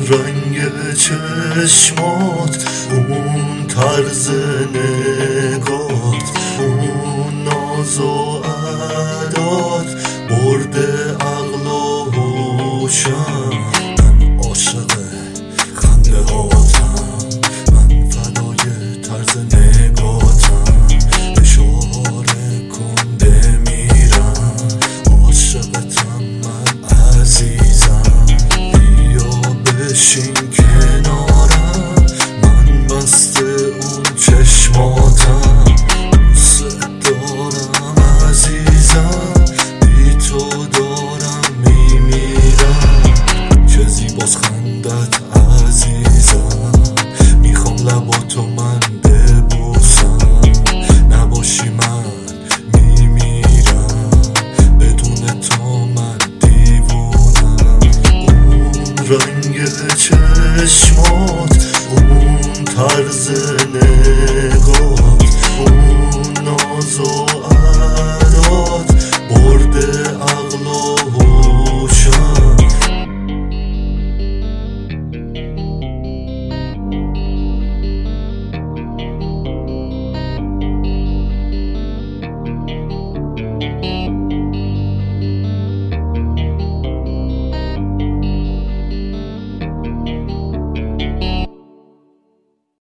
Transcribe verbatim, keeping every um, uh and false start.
رنگ چشمات، اون طرز نگات، اون ناز و عدات برده عقل و هوشم. من عاشق خنده هاتم، من فدای طرز نگاتم. اشاره کن بمیرم، عاشقتم من عزیزم. بیا بشین